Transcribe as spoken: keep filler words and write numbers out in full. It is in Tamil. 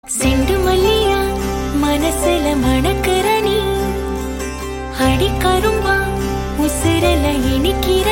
செண்டு மல்லியா மனசுல மணக்கற நீ, அடி கரும்பா உசுரல இனிக்கிற